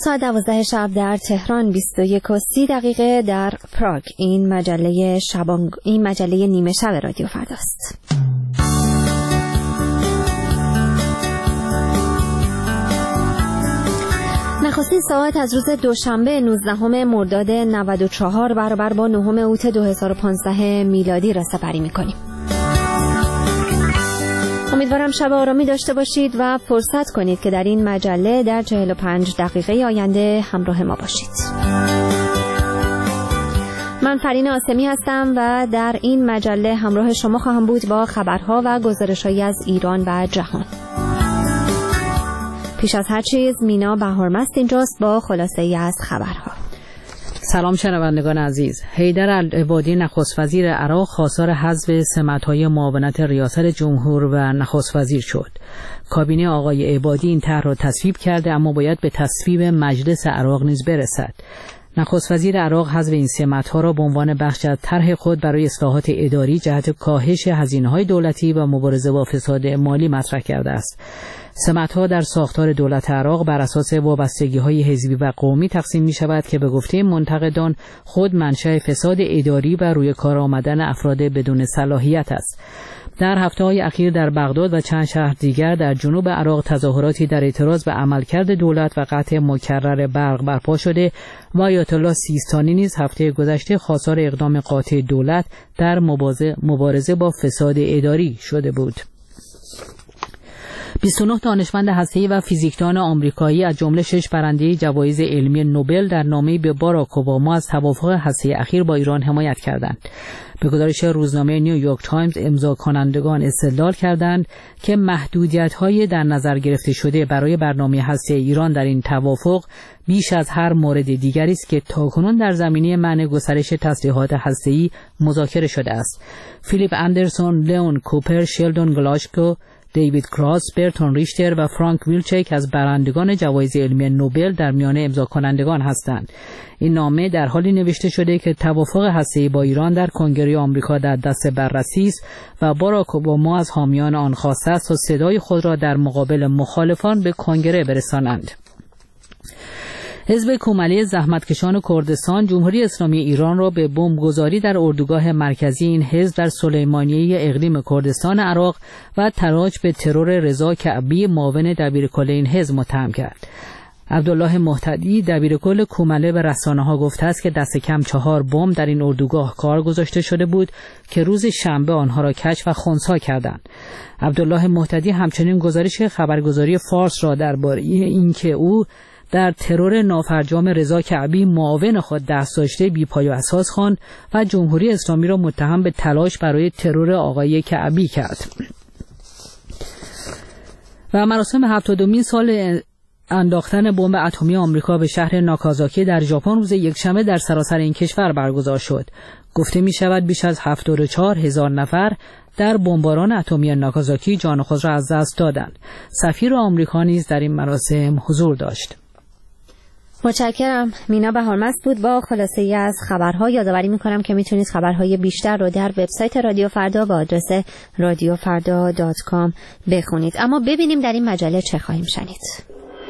ساعت 12 شب در تهران، 21:30 در پراگ. این مجله نیمه شب رادیو فرداست. نخستین ساعت از روز دوشنبه 19 مرداد 94 برابر با 9 اوت 2015 میلادی را سپری می‌کنیم. امیدوارم شب آرامی داشته باشید و فرصت کنید که در این مجله در 45 دقیقه آینده همراه ما باشید. من فرین آسمی هستم و در این مجله همراه شما خواهم بود با خبرها و گزارش‌هایی از ایران و جهان. پیش از هر چیز مینا بهارمست اینجاست با خلاصه‌ای از خبرها. سلام شنوندگان عزیز. حیدر العبادی نخست وزیر عراق خواستار حذف سمت‌های معاونت ریاست جمهور و نخست وزیر شد. کابینه آقای عبادی این طرح را تصویب کرده، اما باید به تصویب مجلس عراق نیز برسد. نخست وزیر عراق حذف این سمت‌ها را به عنوان بخش از طرح خود برای اصلاحات اداری جهت کاهش هزینه‌های دولتی و مبارزه با فساد مالی مطرح کرده است. سمت‌ها در ساختار دولت عراق بر اساس وابستگی‌های حزبی و قومی تقسیم می‌شود که به گفته منتقدان خود منشأ فساد اداری و روی کار آمدن افراد بدون صلاحیت است. در هفته‌های اخیر در بغداد و چند شهر دیگر در جنوب عراق تظاهراتی در اعتراض به عملکرد دولت و قطع مکرر برق برپا شده و آیت الله سیستانی نیز هفته گذشته خواستار اقدام قاطع دولت در مبارزه با فساد اداری شده بود. 29 دانشمند هسته‌ای و فیزیکدان آمریکایی از جمله 6 برنده جوایز علمی نوبل در نامه‌ای به باراک اوباما از توافق هسته‌ای اخیر با ایران حمایت کردند. به گزارش روزنامه نیویورک تایمز، امضا کنندگان استدلال کردند که محدودیت‌های در نظر گرفته شده برای برنامه هسته‌ای ایران در این توافق بیش از هر مورد دیگری است که تاکنون در زمینه منع گسترش تسلیحات هسته‌ای مذاکره شده است. فیلیپ اندرسون، لئون کوپر، شلدون گلاشکو، دیوید کراس، برتون ریشتر و فرانک ویلچک از برندگان جوایز علمی نوبل در میان امضا کنندگان هستند. این نامه در حالی نوشته شده که توافق هسته‌ای با ایران در کنگره آمریکا در دست بررسی است و باراک اوباما از حامیان آن خواسته است تا صدای خود را در مقابل مخالفان به کنگره برسانند. حزب کوملی زحمتکشان کردستان جمهوری اسلامی ایران را به بمبگذاری در اردوگاه مرکزی این حزب در سلیمانیه اقلیم کردستان عراق و تلاش به ترور رضا کعبی معاون دبیرکل این حزب متهم کرد. عبدالله محتدی دبیرکل کومله به رسانه‌ها گفته است که دست کم 4 بمب در این اردوگاه کار گذاشته شده بود که روز شنبه آنها را کشف و خنثی کردند. عبدالله محتدی همچنین گزارش خبرگزاری فارس را درباره اینکه او در ترور نافرجام رضا کعبی معاون خود دست داشته بی‌پای و اساس خواند و جمهوری اسلامی را متهم به تلاش برای ترور آقای کعبی کرد. و مراسم 70مین سال انداختن بمب اتمی آمریکا به شهر ناکازاکی در ژاپن روز یکشنبه در سراسر این کشور برگزار شد. گفته می شود بیش از 74,000 نفر در بمباران اتمی ناکازاکی جان خود را از دست دادند. سفیر آمریکا نیز در این مراسم حضور داشت. متشکرم. مینا بهارمست بود با خلاصه‌ای از خبرها. یادآوری می‌کنم که میتونید خبرهای بیشتر رو در وبسایت رادیو فردا با آدرس radiofarda.com بخونید. اما ببینیم در این مجله چه خواهیم شنید.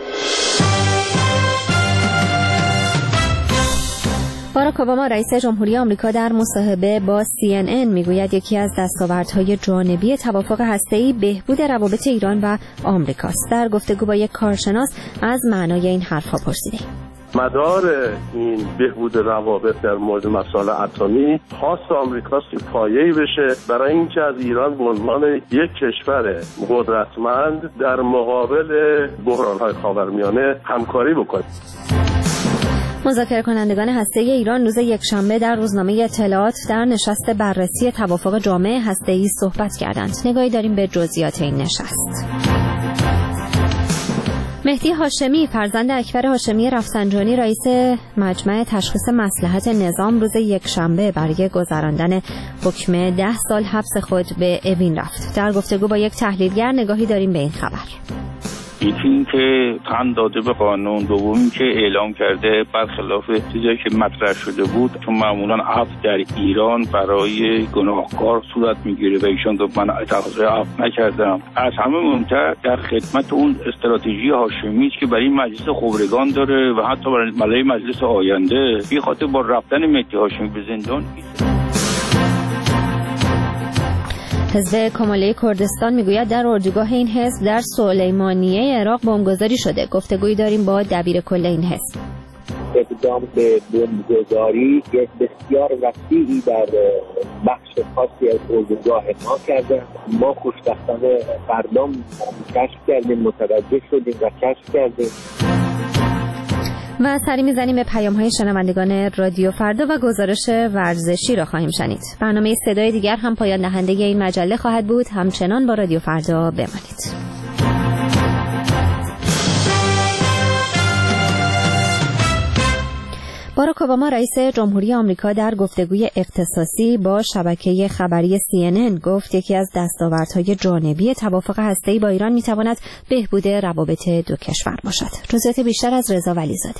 باراک اوباما رئیس جمهوری آمریکا در مصاحبه با CNN میگوید یکی از دستاوردهای جانبی توافق هسته‌ای بهبود روابط ایران و آمریکاست. در گفتگو با یک کارشناس از معنای این حرف‌ها پرسیدیم. مدار این بهبود روابط در مورد مسائل اتمی خواست آمریکاست که پایه‌ای بشه برای اینکه از ایران به عنوان یک کشور قدرتمند در مقابل بحران‌های خاورمیانه همکاری بکنه. مذاکره کنندگان هسته‌ای ایران روز یکشنبه در روزنامه اطلاعات در نشست بررسی توافق جامع هسته‌ای صحبت کردند. نگاهی داریم به جزئیات این نشست. مهدی هاشمی فرزند اکبر هاشمی رفسنجانی رئیس مجمع تشخیص مصلحت نظام روز یکشنبه برای گذراندن حکم 10 سال حبس خود به اوین رفت. در گفتگو با یک تحلیلگر نگاهی داریم به این خبر. یکی این که تن داده به قانون، دوم این که اعلام کرده برخلاف چیزی که مطرح شده بود، چون معمولا عفو در ایران برای گناهکار صورت میگیره و ایشان گفت من تقاضای عفو نکردم. از همه مهمتر در خدمت اون استراتژی هاشمی که برای مجلس خبرگان داره و حتی برای مجلس آینده، بی خاطر با رفتن مهدی هاشمی به زندان. حزب کماله کردستان میگوید در اردوگاه این حزب در سلیمانیه عراق بمبگذاری شده. گفتگویی داریم با دبیر کل این حزب. اقدام به بمبگذاری بسیار وسیعی در بخش خاصی از اردوگاه ما کردن. ما خوشبختانه فردام کشف کردیم، متوجه شدیم و کشف کردیم. و سری میزنیم به پیام‌های شنوندگان رادیو فردا و گزارش ورزشی را خواهیم شنید. برنامه صدای دیگر هم پایان دهنده این مجله خواهد بود. همچنان با رادیو فردا بمانید. باراک اوباما رئیس جمهوری آمریکا در گفتگوی اختصاصی با شبکه خبری CNN گفت یکی از دستاوردهای جانبی توافق هسته‌ای با ایران میتواند بهبود روابط دو کشور باشد. جزئیات بیشتر از رضا ولیزاده.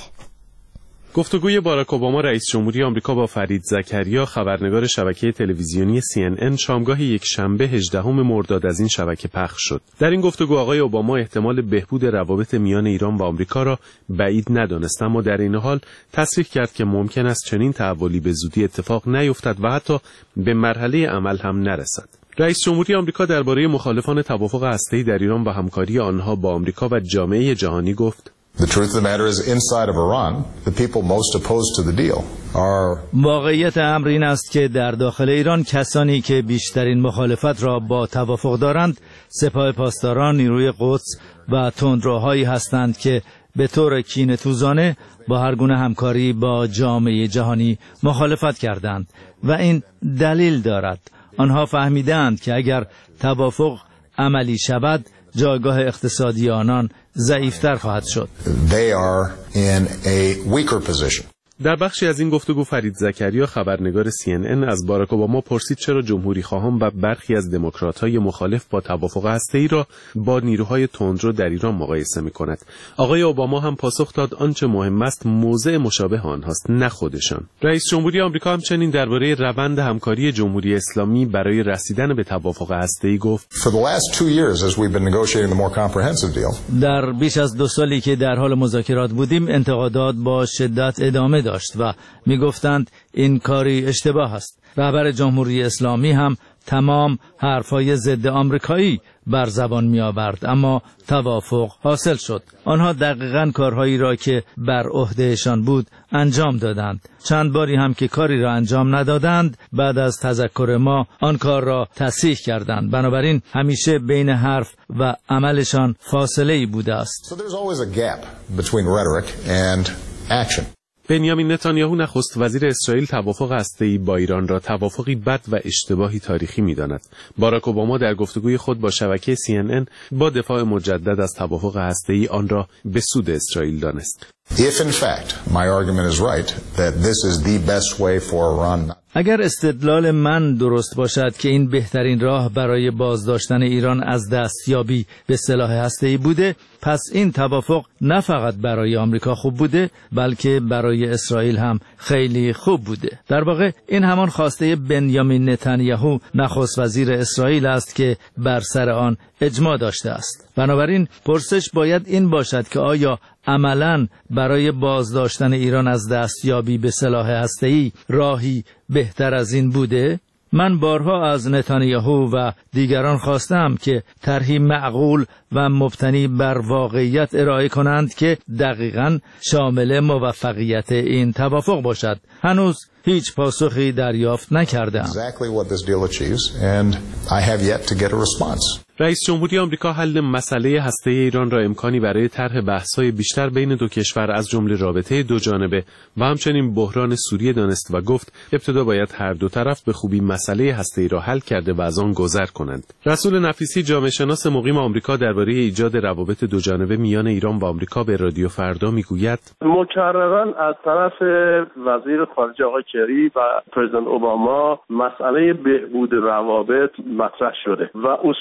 گفتگوی باراک اوباما رئیس جمهوری آمریکا با فرید زکریا خبرنگار شبکه تلویزیونی CNN شامگاه یکشنبه 18 مرداد از این شبکه پخش شد. در این گفتگو آقای اوباما احتمال بهبود روابط میان ایران و آمریکا را بعید ندانست، اما در این حال تصریح کرد که ممکن است چنین تحولی به زودی اتفاق نیفتد و حتی به مرحله عمل هم نرسد. رئیس جمهوری آمریکا درباره مخالفان توافق هسته‌ای در ایران و همکاری آنها با آمریکا و jامعه جهانی گفت: The truth of the matter is inside of Iran, the people most opposed to the deal are. واقعیت امر این است که در داخل ایران کسانی که بیشترین مخالفت را با توافق دارند سپاه پاسداران، نیروی قدس و تندروهایی هستند که به طور کینه‌توزانه با هر گونه همکاری با جامعه جهانی مخالفت کردند و این دلیل دارد. آنها فهمیدند که اگر توافق عملی شود جایگاه اقتصادی آنان ضعیفتر خواهد شد. They are in a weaker position. در بخشی از این گفتگو فرید زکریا خبرنگار CNN از باراک اوباما پرسید چرا جمهوری خواهان و برخی از دموکرات‌های مخالف با توافق هسته‌ای را با نیروهای تندرو در ایران مقایسه می‌کند. آقای اوباما هم پاسخ داد آنچه مهم است موضع مشابه آنهاست، نه خودشان. رئیس جمهوری آمریکا همچنین درباره روند همکاری جمهوری اسلامی برای رسیدن به توافق هسته‌ای گفت: For the last 2 years as we've been negotiating the more comprehensive deal. در بیش از 2 سالی که در حال مذاکرات بودیم انتقادات با شدت ادامه داشت و میگفتند این کاری اشتباه است. رهبر جمهوری اسلامی هم تمام حرفای ضد آمریکایی بر زبان می آورد، اما توافق حاصل شد. آنها دقیقاً کارهایی را که بر عهدهشان بود انجام دادند. چند باری هم که کاری را انجام ندادند بعد از تذکر ما آن کار را تصحیح کردند. بنابراین همیشه بین حرف و عملشان فاصله‌ای بوده است. So there's always a gap between rhetoric and action. بنیامین نتانیاهو نخست وزیر اسرائیل توافق هسته‌ای با ایران را توافقی بد و اشتباهی تاریخی می‌داند. باراک اوباما در گفتگوی خود با شبکه CNN با دفاع مجدد از توافق هسته‌ای آن را به سود اسرائیل دانست. If in fact my argument is right that this is the best way for Iran. اگر استدلال من درست باشد که این بهترین راه برای بازداشتن ایران از دستیابی به سلاح هسته‌ای بوده، پس این توافق نه فقط برای آمریکا خوب بوده بلکه برای اسرائیل هم خیلی خوب بوده. در واقع این همان خواسته بنیامین نتانیاهو نخست وزیر اسرائیل است که بر سر آن اجماع داشته است. بنابراین پرسش باید این باشد که آیا عملاً برای بازداشتن ایران از دستیابی به سلاح هسته‌ای راهی بهتر از این بوده؟ من بارها از نتانیاهو و دیگران خواستم که طرحی معقول و مبتنی بر واقعیت ارائه کنند که دقیقاً شامل موفقیت این توافق باشد. هنوز هیچ پاسخی دریافت نکردم. Exactly what this deal achieves and I have yet to get a response. رئیس جمهوری آمریکا حل مسئله هسته‌ای ایران را امکانی برای طرح بحث‌های بیشتر بین دو کشور از جمله رابطه دو جانبه و همچنین بحران سوریه دانست و گفت ابتدا باید هر دو طرف به خوبی مسئله هسته‌ای را حل کرده و از آن گذر کنند. رسول نفیسی جامعه شناس مقیم آمریکا درباره ایجاد روابط دو جانبه میان ایران و آمریکا به رادیو فردا میگوید: مکرراً از طرف وزیر خارجه آقای کری و پرزیدنت اوباما مسئله بهبود روابط مطرح شده و اصولاً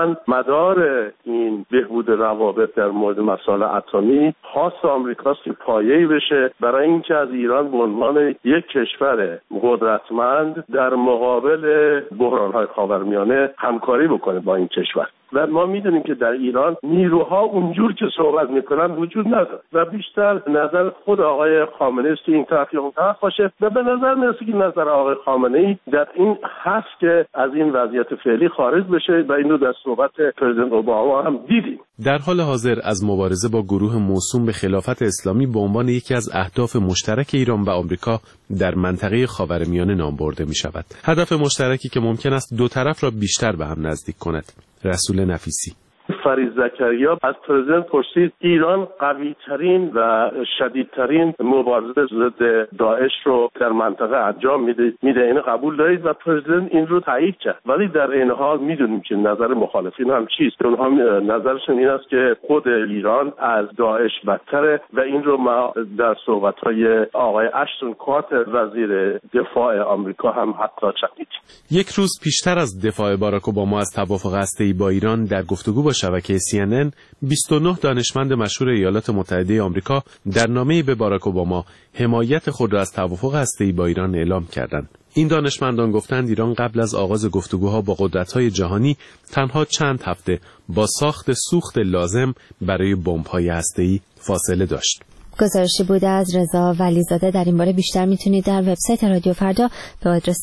اصلا مدار این بهبود روابط در مورد مسائل اتمی خواست آمریکاست که پایه‌ای بشه برای اینکه از ایران به عنوان یک کشور قدرتمند در مقابل بحران‌های خاورمیانه همکاری بکنه با این کشور. و ما میدونیم که در ایران نیروها اونجور که صحبت میکنن وجود نداره و بیشتر نظر خود آقای خامنه‌ای است که این طرف یا اون طرف باشه و به نظر میرسه که نظر آقای خامنه‌ای در این هست که از این وضعیت فعلی خارج بشه و این رو در صحبت پرزیدنت اوباما هم دیدیم. در حال حاضر از مبارزه با گروه موسوم به خلافت اسلامی به عنوان یکی از اهداف مشترک ایران و آمریکا در منطقه خاورمیانه نام برده می شود. هدف مشترکی که ممکن است دو طرف را بیشتر به هم نزدیک کند. رسول نفیسی. فرید زکریا از پرزیدنت پرسید ایران قوی ترین و شدیدترین مبارزه ضد داعش رو در منطقه انجام میده این قبول دارید و پرزیدنت این رو تایید کرد، ولی در این حال میدونیم که نظر مخالفین هم چیست. اونها نظرشون این است که خود ایران از داعش بدتره و این رو ما در صحبت‌های آقای اشتون کارتر وزیر دفاع آمریکا هم حتی شنیدیم. یک روز پیشتر از دفاع باراک اوباما از توافق هسته‌ای با ایران در گفتگو با شبکه CNN 29 دانشمند مشهور ایالات متحده آمریکا در نامه‌ای به باراک اوباما حمایت خود را از توافق هسته‌ای با ایران اعلام کردند. این دانشمندان گفتند ایران قبل از آغاز گفتگوها با قدرت‌های جهانی تنها چند هفته با ساخت سوخت لازم برای بمب‌های هسته‌ای فاصله داشت. گزارشی بوده از رضا ولیزاده. در این باره بیشتر میتونید در وبسایت رادیو فردا به آدرس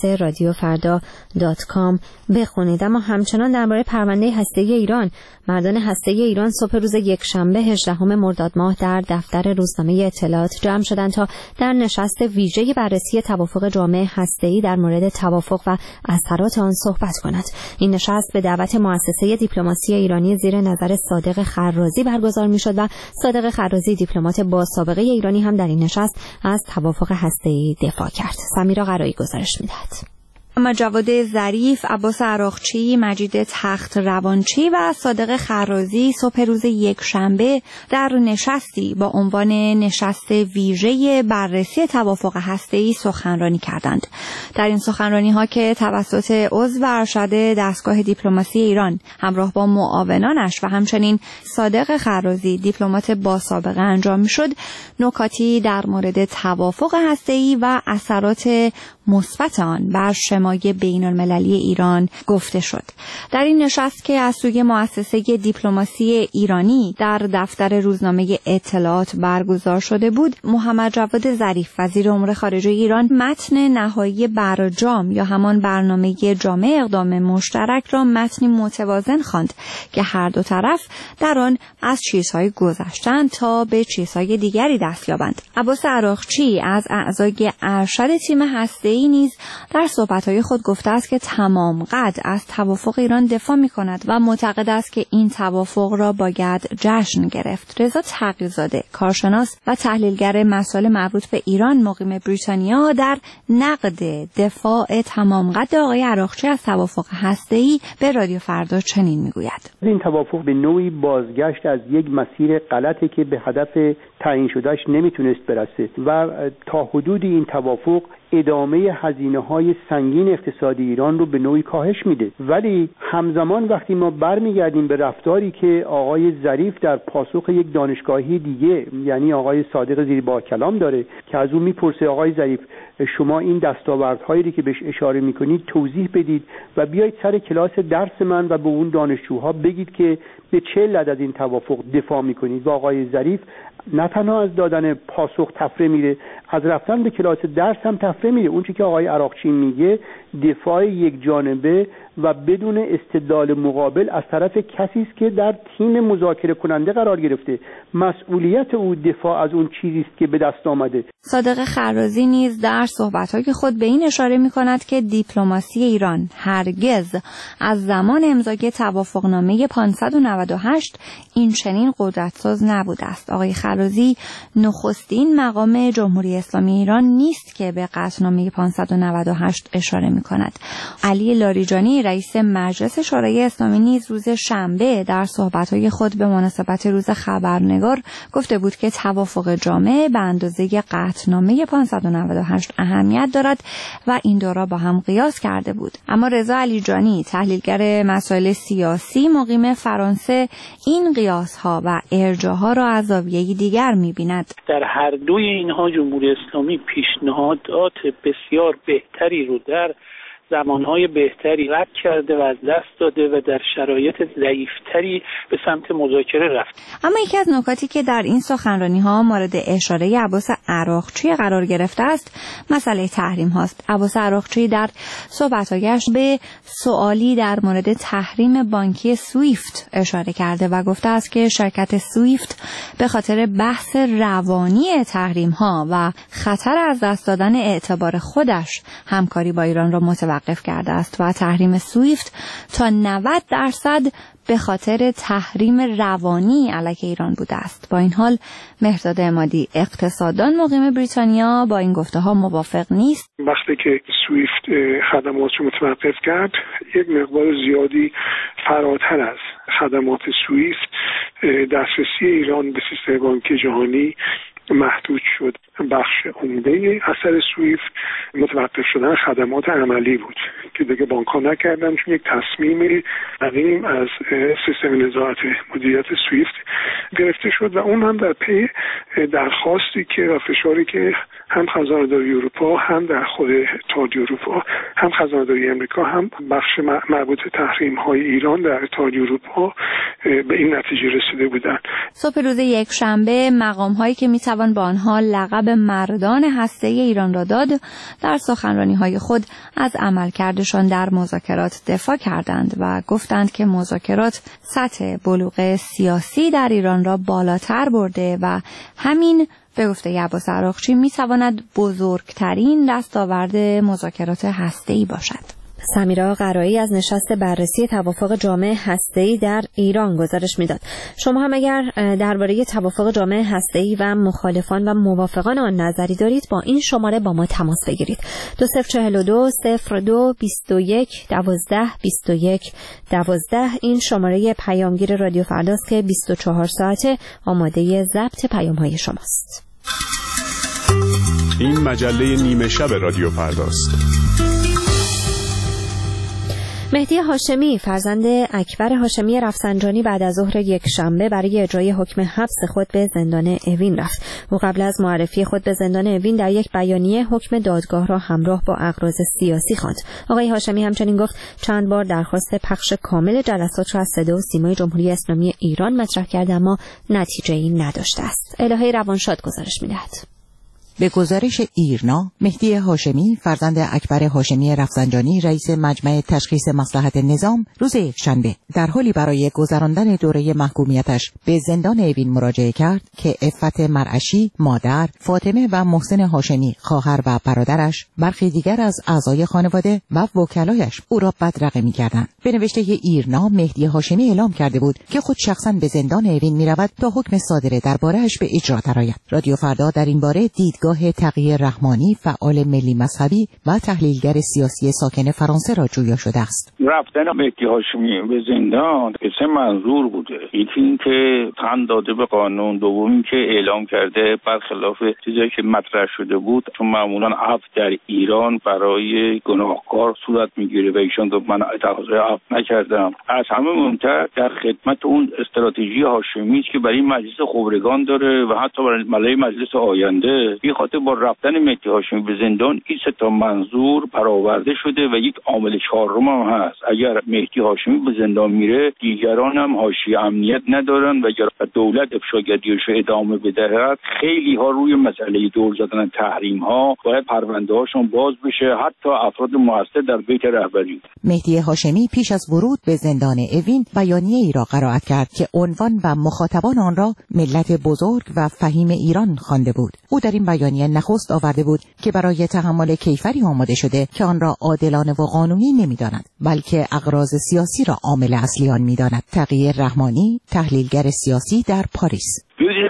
radiofarda.com بخونید. اما همچنان درباره پرونده هسته‌ای ایران، مردان هسته‌ای ایران صبح روز یکشنبه 18 مرداد ماه در دفتر روزنامه اطلاعات جمع شدند تا در نشست ویژه بررسی توافق جامع هسته‌ای در مورد توافق و اثرات آن صحبت کند. این نشست به دعوت مؤسسه دیپلماسی ایرانی زیر نظر صادق خرازی برگزار میشد و صادق خرازی دیپلمات با سابقه ایرانی هم در این نشست از توافق هسته‌ای دفاع کرد. سمیرا قرایی گزارش می‌دهد. محمد جواد ظریف، عباس عراقچی، مجید تخت روانچی و صادق خرازی صبح روز یکشنبه در نشستی با عنوان نشست ویژه بررسی توافق هسته‌ای سخنرانی کردند. در این سخنرانی‌ها که توسط عضو ارشد دستگاه دیپلماسی ایران همراه با معاونانش و همچنین صادق خرازی دیپلمات با سابقه انجام می‌شد، نکاتی در مورد توافق هسته‌ای و اثرات مثبت آن بر شمای بین‌المللی ایران گفته شد. در این نشست که از سوی مؤسسه دیپلماسی ایرانی در دفتر روزنامه اطلاعات برگزار شده بود، محمد جواد ظریف وزیر امور خارجه ایران متن نهایی برجام یا همان برنامه جامع اقدام مشترک را متنی متوازن خواند که هر دو طرف در آن از چیزهای گذشتن تا به چیزهای دیگری دست یابند. عباس عراقچی از اعضای ارشد تیم هسته‌ای نیز در صحبت‌های خود گفته است که تمام قد از توافق ایران دفاع می‌کند و معتقد است که این توافق را باید جشن گرفت. رضا تقی‌زاده، کارشناس و تحلیلگر مسائل مربوط به ایران مقیم بریتانیا، در نقد دفاع تمام قد آقای عراقچی از توافق هسته‌ای به رادیو فردا چنین می‌گوید: این توافق به نوعی بازگشت از یک مسیر غلطی که به هدف تعیین شدهش نمیتونست برسه و تا حدودی این توافق ادامه هزینه‌های سنگین اقتصادی ایران رو به نوعی کاهش میده. ولی همزمان وقتی ما برمیگردیم به رفتاری که آقای ظریف در پاسخ یک دانشگاهی دیگه، یعنی آقای صادق زیر با کلام داره که از اون میپرسه آقای ظریف شما این دستاوردهایی که بهش اشاره میکنید توضیح بدید و بیایید سر کلاس درس من و به اون دانشجوها بگید که به چه علت از این توافق دفاع میکنید. و آقای ظریف نه تنها از دادن پاسخ تفره میره، از رفتن به کلاس درس هم تفره میره. اون چیزی که آقای عراقچی میگه دفاع یک جانبه و بدون استدلال مقابل از طرف کسی است که در تیم مذاکره کننده قرار گرفته. مسئولیت او دفاع از اون چیزی است که به دست آمده. صادق خرازی نیز در صحبت‌های خود به این اشاره می‌کند که دیپلماسی ایران هرگز از زمان امضای توافقنامه 598 این چنین قدرتساز نبوده است. آقای خرازی نخستین مقام جمهوری اسلامی ایران نیست که به قطعنامه 598 اشاره می‌کند. علی لاریجانی رئیس مجلس شورای اسلامی نیز روز شنبه در صحبت‌های خود به مناسبت روز خبرنگار گفته بود که توافق جامع به اندازه قطعنامه 598 اهمیت دارد و این دو را با هم قیاس کرده بود. اما رضا علیجانی تحلیلگر مسائل سیاسی مقیم فرانسه این قیاس‌ها و ارجاها را از زاویه‌ای دیگر می‌بیند. در هر دوی اینها جمهوری اسلامی پیشنهادات بسیار بهتری رو در زمانهای بهتری رد کرده و از دست داده و در شرایط ضعیفتری به سمت مذاکره رفت. اما یکی از نکاتی که در این سخنرانی‌ها مورد اشاره عباس عراقچی قرار گرفته است مسئله تحریم هاست. عباس عراقچی در صحبت‌هایش به سوالی در مورد تحریم بانکی سویفت اشاره کرده و گفته است که شرکت سویفت به خاطر بحث روانی تحریم‌ها و خطر از دست دادن اعتبار خودش همکاری با ایران را متوقف کرده است و تحریم سویفت تا 90% به خاطر تحریم روانی علیه ایران بوده است. با این حال مهرداد عمادی اقتصاددان مقیم بریتانیا با این گفته‌ها موافق نیست. وقتی که سویفت خدمات رو متوقف کرد یک مقدار زیادی فراتر از خدمات سویفت دسترسی ایران به سیستم بانکی جهانی محدود شد. بخش عمده اثر سویفت متوقف شدن خدمات عملی بود که دیگه بانک‌ها نکردن چون یک تصمیم قدیم از سیستم نظارت مدیریت سویفت گرفته شد و اون هم در پی درخواستی که و فشاری که هم خزانه‌داری اروپا هم در خود اتحادیه اروپا هم خزانه‌داری امریکا هم بخش مربوط تحریم‌های ایران در اتحادیه اروپا به این نتیجه رسیده بودند. صبح روز یکشنبه مقام‌هایی که می‌توان با آنها لقب مردان هسته‌ای ایران را داد در سخنرانی‌های خود از عملکردشان در مذاکرات دفاع کردند و گفتند که مذاکرات سطح بلوغ سیاسی در ایران را بالاتر برده و همین به گفته عباس عراقچی می‌تواند بزرگترین دستاورد مذاکرات هسته‌ای باشد. سمیرا قرایی از نشست بررسی توافق جامع هسته‌ای در ایران گزارش میداد. شما هم اگر درباره توافق جامع هسته‌ای و مخالفان و موافقان آن نظری دارید با این شماره با ما تماس بگیرید. 2042 02 21 12 21 12 این شماره پیامگیر رادیو فرداست که 24 ساعته آماده ضبط پیام‌های شماست. این مجله نیمه شب رادیو فرداست. مهدی هاشمی فرزند اکبر هاشمی رفسنجانی بعد از ظهر یک شنبه برای اجرای حکم حبس خود به زندان اوین رفت. او قبل از معرفی خود به زندان اوین در یک بیانیه حکم دادگاه را همراه با اغراض سیاسی خواند. آقای هاشمی همچنین گفت چند بار درخواست پخش کامل جلسات را از صدا و سیمای جمهوری اسلامی ایران مطرح کرد اما نتیجه‌ای نداشته است. الهه روانشاد گزارش می‌دهد. به گزارش ایرنا، مهدی هاشمی فرزند اکبر هاشمی رفسنجانی رئیس مجمع تشخیص مصلحت نظام روز یکشنبه در حالی برای گذراندن دوره محکومیتش به زندان اوین مراجعه کرد که عفت مرعشی، مادر، فاطمه و محسن هاشمی خواهر و برادرش، برخی دیگر از اعضای خانواده و وکلایش او را بدرقه می‌کردند. به نوشته ایرنا، مهدی هاشمی اعلام کرده بود که خود شخصاً به زندان اوین می‌رود تا حکم صادره درباره‌اش به اجرا درآید. رادیو فردا در این باره دیدگاه تقی رحمانی فعال ملی مذهبی و تحلیلگر سیاسی ساکن فرانسه را جویا شده است. رفتن مهدی هاشمی به زندان سه منظور بوده. یکی این که تن داده به قانون، دوم این که اعلام کرده برخلاف چیزی که مطرح شده بود چون معمولا عفو در ایران برای گناهکار صورت میگیره و ایشان گفت من تقاضای عفو نکردم. از همه مهمتر در خدمت اون استراتژی هاشمی است که برای مجلس خبرگان داره و حتی برای مجلس آینده با رفتن مهدی هاشمی به زندان این سه تا منظور برآورده شده و یک عامل چهارم هم هست. اگر مهدی هاشمی به زندان میره دیگران هم حاشیه امنیت ندارن و اگر دولت افشاگریش ادامه بدهد خیلی ها روی مسئله دور زدن تحریم ها باید پرونده هاشون باز بشه، حتی افراد مؤثر در بیت رهبری. مهدی هاشمی پیش از ورود به زندان اوین بیانیه ای را قرائت کرد که عنوان و مخاطبان آن را ملت بزرگ و فهیم ایران خوانده بود. او در این بیانیه نخست آورده بود که برای تحمل کیفری آماده شده که آن را عادلانه و قانونی نمی‌داند بلکه اغراض سیاسی را عامل اصلی آن می‌داند. تقی رحمانی، تحلیلگر سیاسی در پاریس. ببینید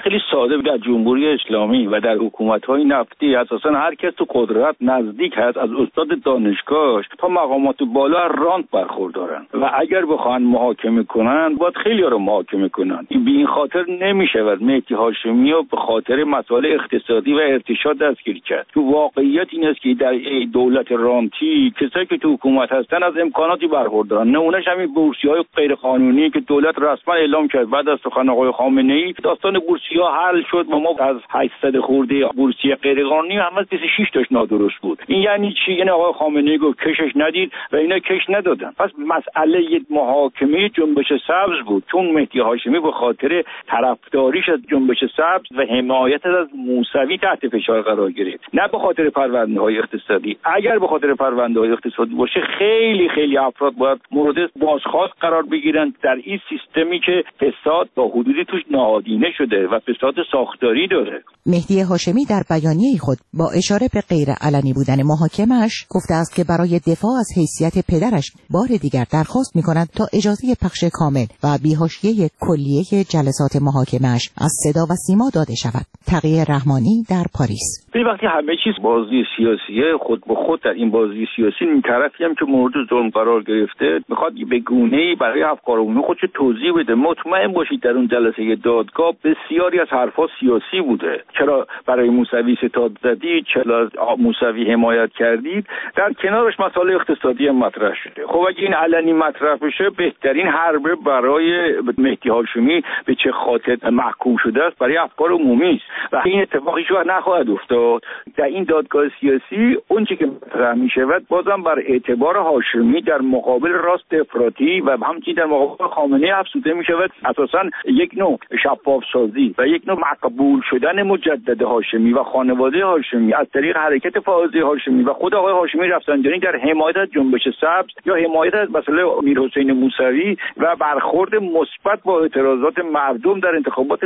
خیلی ساده در جمهوری اسلامی و در حکومت‌های نفتی اساساً هر کس تو قدرت نزدیک هست از استاد دانشگاهش تا مقامات بالا رانت برخوردارن و اگر بخوان محاکمه کنن باید خیلی ها رو محاکمه کنن. این به این خاطر نمیشود مهدی هاشمی رو به خاطر مسائل اقتصادی و ارتشاد دستگیر کرد. تو واقعیت این است که در دولت رانتی کسایی که تو حکومت هستن از امکاناتی برخوردارن. نمونهش همین بورسی‌های غیر قانونی که دولت رسما اعلام کرد بعد از سخن آقای خامنه‌ای داستان بورسی‌ها حل شد و ما از 800 خورده بورسیه غیر قانونی هم از 26 تاش نادرست بود. این یعنی چی؟ یعنی آقای خامنه‌ای گفت کشش ندید و اینا کش ندادن. پس مسئله محاکمه جنبش سبز بود چون مهدی هاشمی به خاطر طرفداریش از جنبش سبز و حمایت از موسوی تحت فشار قرار گرفت، نه به خاطر پرونده‌های اقتصادی. اگر به خاطر پرونده‌های اقتصادی باشه خیلی خیلی افراد باید مورد بازخواست قرار بگیرن در این سیستمی که فساد تا حدودی توش نهادینه شده و فساد ساختاری داره. مهدی هاشمی در بیانیه خود با اشاره به غیر علنی بودن محاکمه‌اش گفته است که برای دفاع از حیثیت پدرش بار دیگر درخواست می‌کند تا اجازه پخش کامل و بی‌حاشیه کلیه جلسات محاکمه‌اش از صدا و سیما داده شود. تقی رحمانی در پاریس. وقتی همه چیز بازی سیاسیه خود به خود در این بازی سیاسی این طرفی هم که مورد ظلم قرار گرفته میخواد به گونه‌ای برای افکار عمومی خودش توضیح بده. مطمئن باشید در اون جلسه دادگاه بسیاری از حرفا سیاسی بوده. چرا برای موسوی ستاد زدید؟ چرا موسوی حمایت کردید؟ در کنارش مسائل اقتصادی هم مطرح شده. خب اگه این علنی مطرح بشه بهترین حربه برای مهدی هاشمی به چه خاطر محکوم شده است برای افکار عمومی است و این اتفاقی شو نخواهد افتاد. در این دادگاه سیاسی اون چیزی که مطرح میشود بازم بر اعتبار هاشمی در مقابل راست افراطی و همچنین در مقابل خامنه‌ای افزوده میشود. اساساً یک نوع شفاف سازی و یک نوع مقبول شدن مجدد هاشمی و خانواده هاشمی از طریق حرکت فائزه هاشمی و خود آقای هاشمی رفسنجانی در حمایت از جنبش سبز یا حمایت از مسئله میرحسین موسوی و برخورد مثبت با اعتراضات مردم در انتخابات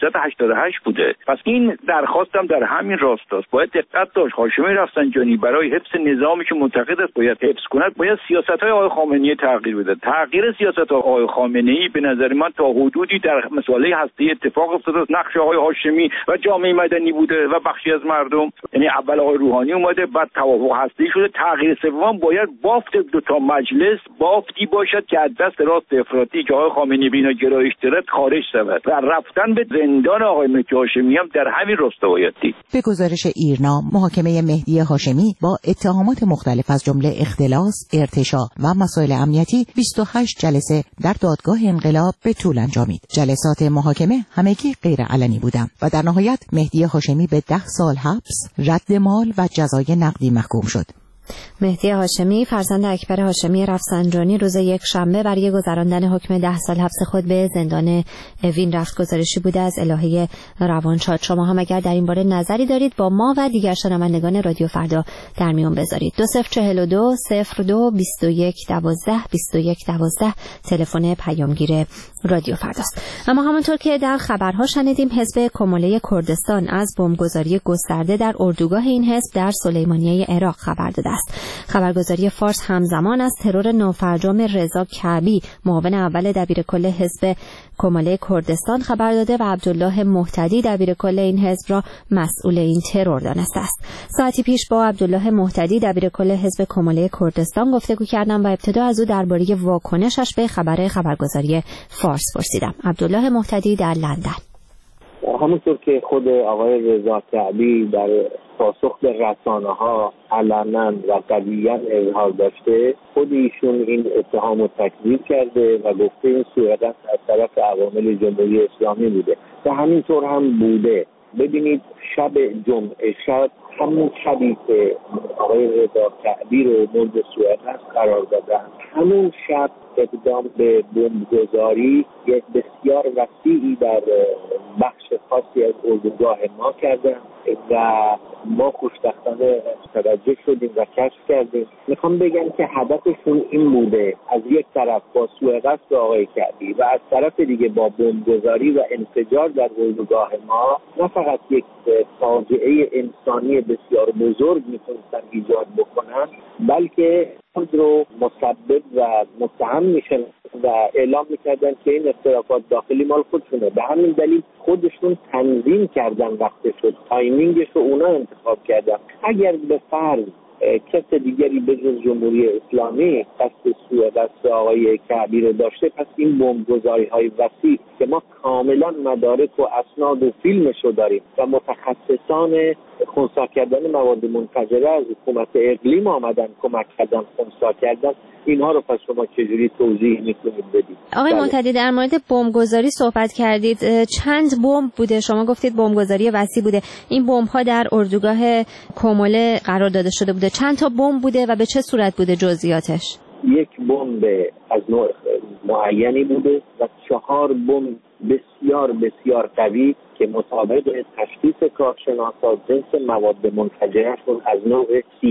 1388 بوده. پس این درخواست هم در همین راستاست. باید دقت داشت هاشمی رفسنجانی برای حفظ نظامی که معتقد است باید حفظ کند باید سیاست‌های آقای خامنه‌ای تغییر بده. تغییر سیاست آقای خامنه‌ای به نظر من تا حدودی در مسئله هسته اتفاق افتاده. نقش آقای هاشمی و جامعه مدنی بوده و بخشی از مردم، یعنی اول آقای روحانی اومده بعد توافق هسته‌ای شده. تغییر سوم باید بافت دو تا مجلس بافتی باشد که از دست راست افراطی که آقای خامنه‌ای بینا گرایش دارد خارج شود و رفتن به زندان آقای مهدی هاشمی هم در همین راستا باید دید. به گزارش ایرنا محاکمه مهدی هاشمی با اتهامات مختلف از جمله اختلاس، ارتشاء و مسائل امنیتی 28 جلسه در دادگاه انقلاب به طول انجامید. جلسات محاکمه همگی غیر علنی بودند و در نهایت مهدی هاشمی به 10 سال حبس، رد مال و جزای نقدی محکوم شد. مهدی هاشمی فرزند اکبر هاشمی رفسنجانی روز یک شنبه برای گذراندن حکم 10 سال حبس خود به زندان اوین رفت. گزارشی بوده از الهه روانشاد. شما هم اگر در این باره نظری دارید با ما و دیگر شنوندگان رادیو فردا در میون بذارید. 2042 02 21 12 21 12 تلفن پیامگیر رادیو فرداست. اما همونطور که در خبرها شنیدیم حزب کماله کردستان از بمبگذاری گسترده در اردوگاه این حزب در سلیمانیه عراق خبر داده است. خبرگزاری فارس همزمان از ترور نافرجام رضا کعبی معاون اول دبیرکل حزب کماله کردستان خبر داده و عبدالله مهتدی دبیرکل این حزب را مسئول این ترور دانسته است. ساعتی پیش با عبدالله مهتدی دبیرکل حزب کماله کردستان گفتگو کردم و ابتدا از او درباره واکنشش به خبرگزاری فارس پرسیدم. عبدالله مهتدی در لندن. همونطور که خود آقای رضا کعبی در پاسخ به رسانه‌ها علنا و قویاً اظهار داشته، خود ایشون این اتهام رو تکذیب کرده و گفته این سوءقصد از طرف عوامل جمهوری اسلامی بوده و همینطور هم بوده. ببینید شب جمعه شب همون شبی که آقای رضا کعبی رو مورد سوءقصد قرار دادن، همون شب اقدام به بمبگذاری یک بسیار وسیعی در بخش خاصی از اردوگاه ما کردن و ما خوشبختانه توجه شدیم و کشف کردیم. میخوام بگم که هدفشون این بوده، از یک طرف با سوءقصد آقای کعبی و از طرف دیگه با بمبگذاری و انفجار در اردوگاه ما نه فقط یک فاجعه انسانی بسیار بزرگ میتونستن ایجاد بکنن، بلکه خود رو مسبب و متهم میشن و اعلام میکردن که این اختلافات داخلی مال خودشونه. به همین دلیل خودشون تنظیم کردن وقت شد، تایمینگش رو اونا انتخاب کردن. اگر به فرض کس دیگری به جز جمهوری اسلامی قصد سوء دست آقای کعبی رو داشته، پس این بمبگذاری‌های وسیع که ما کاملا مدارک و اسناد و فیلمش رو داریم و متخصصان خنثی کردن مواد منفجره از حکومت اقلیم آمدن کمک کردن خنثی کردن، اینها رو پس شما چجوری توضیح میتونید بدید؟ آقای معتدی در مورد بمبگذاری صحبت کردید. چند بمب بوده؟ شما گفتید بمبگذاری وسیع بوده. این بمب‌ها در اردوگاه کموله قرار داده شده بوده. چند تا بمب بوده و به چه صورت بوده جزئیاتش؟ یک بمب از نوع معینی بوده و 4 بمب بسیار بسیار قوی که مطابق تشخیص کارشناسان جنس مواد منفجرهشون از نوع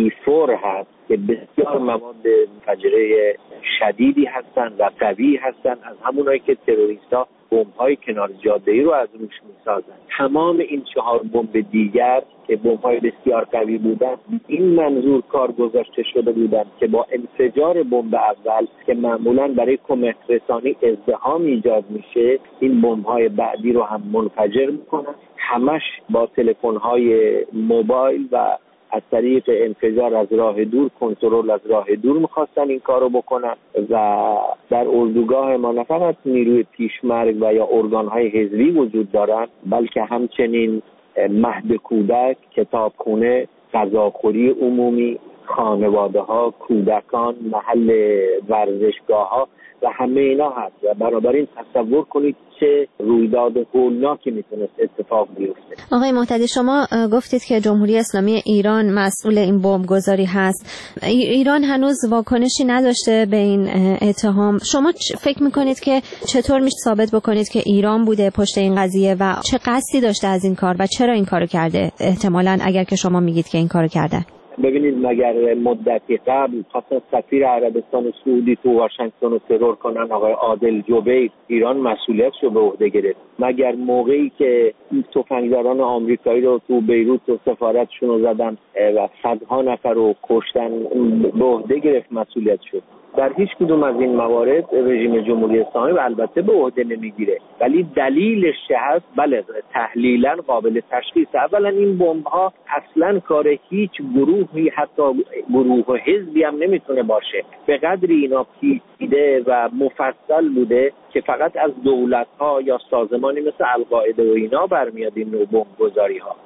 C4 هست که بسیار مواد منفجره شدیدی هستند و قوی هستند، از همونایی که تروریست‌ها بمب‌های کنار جاده‌ای رو از روش می‌سازن. تمام این 4 بمب دیگر که بمب‌های بسیار قوی بودن، این منظور کار گذاشته شده بودن که با انفجار بمب اول که معمولاً برای کمک رسانی ازدحام ایجاد میشه، این بمب‌های بعدی رو هم منفجر میکنن. همش با تلفن‌های موبایل و از طریق انفجار از راه دور، کنترل از راه دور میخواستن این کارو بکنن و در اردوگاه ما نه فقط نیروی پیشمرگ و یا ارگانهای حزبی وجود دارن، بلکه همچنین مهد کودک، کتابخونه، غذاخوری عمومی، خانواده ها، کودکان، محل ورزشگاه ها و همه اینا هست و بنابراین تصور کنید چه رویداد هولناکی میتونست اتفاق بیفته. آقای معتدی شما گفتید که جمهوری اسلامی ایران مسئول این بمبگذاری هست. ایران هنوز واکنشی نداشته به این اتهام. شما فکر میکنید که چطور میشه ثابت بکنید که ایران بوده پشت این قضیه و چه قصدی داشته از این کار و چرا این کارو کرده؟ احتمالاً اگر که شما میگید که این کارو کرده. ببینید مگر مدتی قبل خواستن سفیر عربستان سعودی تو واشنگتن رو ترور کنن، آقای عادل جبیر ایران مسئولیتش رو به عهده گرفت؟ مگر موقعی که تفنگداران آمریکایی رو تو بیروت و سفارتشون رو زدن و صدها نفر رو کشتن به عهده گرفت مسئولیت شد؟ در هیچ کدوم از این موارد رژیم جمهوری اسلامی و البته به عهده نمیگیره، ولی دلیلش چه هست؟ بله تحلیلا قابل تشخیص. اولا این بمب ها اصلا کار هیچ گروهی، حتی گروه و حزبی هم نمیتونه باشه. به قدری اینا پیچیده و مفصل بوده که فقط از دولت ها یا سازمانی مثل القاعده و اینا برمیاد این نوع بمب گذاری ها.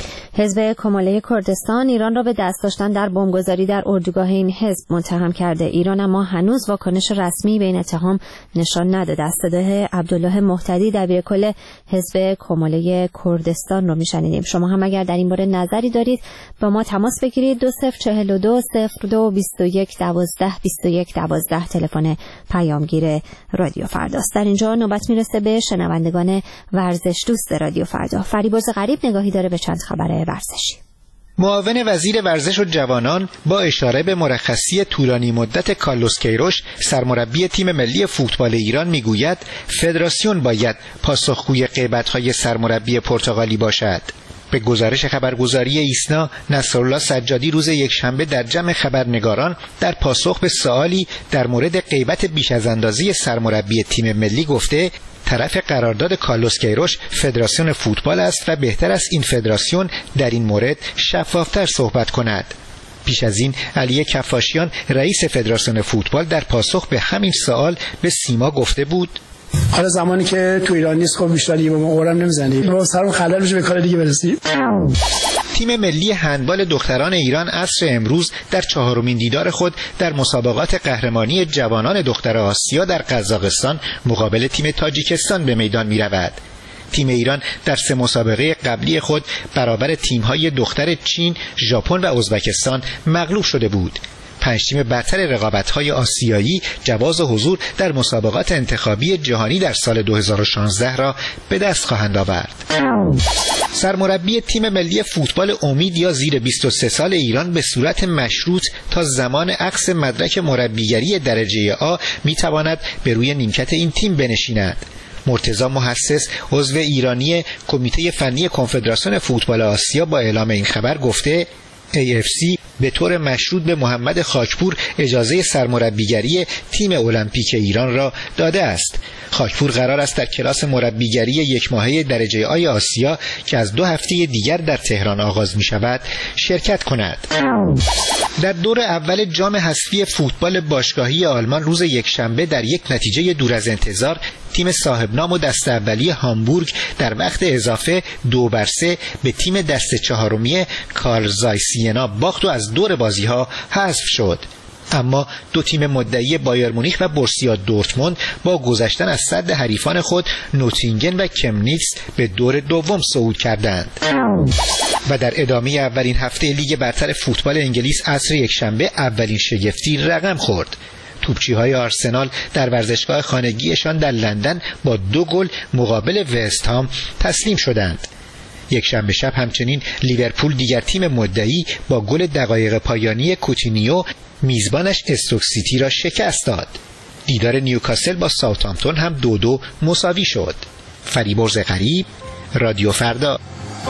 حزب کماله کردستان ایران را به دست داشتن در بمبگذاری در اردوگاه این حزب متهم کرده. ایران اما هنوز واکنش رسمی به این اتهام نشان نداده. از صدای عبدالله محتدی دبیرکل حزب کماله کردستان رو میشنیدیم. شما هم اگر در این باره نظری دارید با ما تماس بگیرید. 2042 02 21 12 21 12 تلفن پیامگیر رادیو فرداست. در اینجا نوبت میرسه به شنوندگان ورزش دوست رادیو فردا. فریبرز غریب نگاهی داره به چند خبر ورزشی. معاون وزیر ورزش و جوانان با اشاره به مرخصی طولانی مدت کارلوس کیروش سرمربی تیم ملی فوتبال ایران میگوید فدراسیون باید پاسخگوی غیبت‌های سرمربی پرتغالی باشد. به گزارش خبرگزاری ایسنا، نصرالله سجادی روز یکشنبه در جمع خبرنگاران در پاسخ به سوالی در مورد غیبت بیش از اندازه سرمربی تیم ملی گفته طرف قرارداد کارلوس کیروش فدراسیون فوتبال است و بهتر است این فدراسیون در این مورد شفافتر صحبت کند. پیش از این علی کفاشیان رئیس فدراسیون فوتبال در پاسخ به همین سوال به سیما گفته بود حالا زمانی که تو ایران نیست خب بیشتر دیگه به ما قرم نمیزنید، ما سرمون خلل میشه به کار دیگه برسیم. تیم ملی هندبال دختران ایران عصر امروز در 4مین دیدار خود در مسابقات قهرمانی جوانان دختر آسیا در قزاقستان مقابل تیم تاجیکستان به میدان می رود. تیم ایران در 3 مسابقه قبلی خود برابر تیم‌های دختر چین، ژاپن و ازبکستان مغلوب شده بود. 5 تیم برتر رقابت‌های آسیایی جواز حضور در مسابقات انتخابی جهانی در سال 2016 را به دست خواهند آورد. سرمربی تیم ملی فوتبال امید یا زیر 23 سال ایران به صورت مشروط تا زمان عکس مدرک مربیگری درجه آ می‌تواند به روی نیمکت این تیم بنشیند. مرتضی محسس عضو ایرانی کمیته فنی کنفدراسیون فوتبال آسیا با اعلام این خبر گفته AFC به طور مشروط به محمد خاکپور اجازه سرمربیگری تیم المپیک ایران را داده است. خاکپور قرار است در کلاس مربیگری یک ماهه درجه آی آسیا که از 2 هفته دیگر در تهران آغاز می شود شرکت کند. در دور اول جام حذفی فوتبال باشگاهی آلمان روز یکشنبه در یک نتیجه دور از انتظار تیم صاحب نام و دسته اولی هامبورگ در وقت اضافه 2-3 به تیم دسته چهارمی کارلزای سینا باخت و از دور بازی‌ها حذف شد. اما دو تیم مدعی بایر مونیخ و بورسیا دورتموند با گذشتن از صد حریفان خود نوتینگن و کمنیکس به دور دوم صعود کردند. و در ادامه اولین هفته لیگ برتر فوتبال انگلیس عصر یکشنبه اولین شگفتی رقم خورد. توپچی‌های آرسنال در ورزشگاه خانگیشان در لندن با 2 گل مقابل وست هام تسلیم شدند. یک شنبه شب همچنین لیورپول دیگر تیم مدعی با گل دقایق پایانی کوتینیو میزبانش استوک سیتی را شکست داد. دیدار نیوکاسل با ساوثهامپتون هم 2-2 مساوی شد. فریبرز غریب، رادیو فردا.